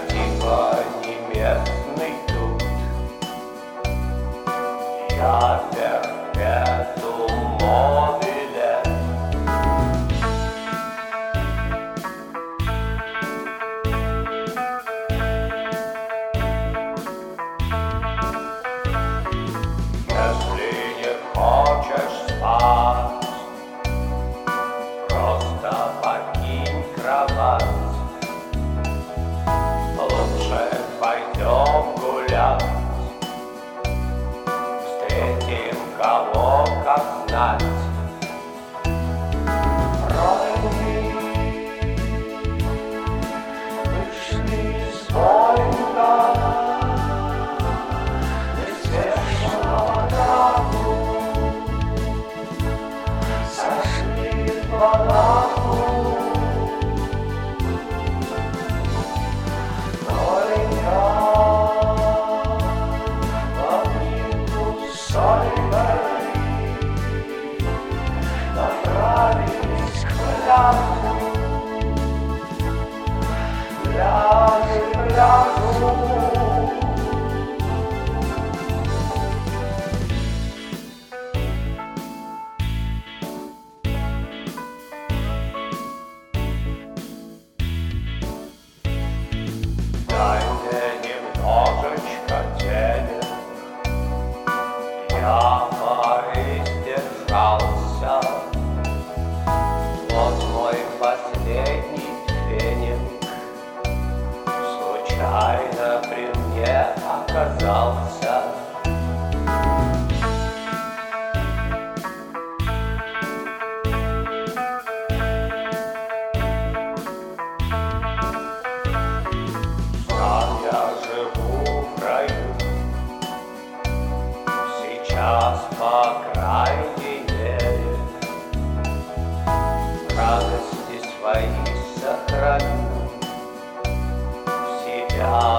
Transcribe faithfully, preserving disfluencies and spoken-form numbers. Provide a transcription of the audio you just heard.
типа не местный тут. Я перпетум мобиле. Если не хочешь спать, просто покинь кровать. Лучше пойдем гулять, встретим кого как знать. Пройми, вышли из поезда, неспешно траву, сошли в палату. Направились к пляжу, пляжу, пляжу. Дай мне немножечко денег, я поиздержался. Вот мой последний феник случайно при мне оказался. Сам я живу в раю, сейчас по крайней мере радости свои сохраню в себя.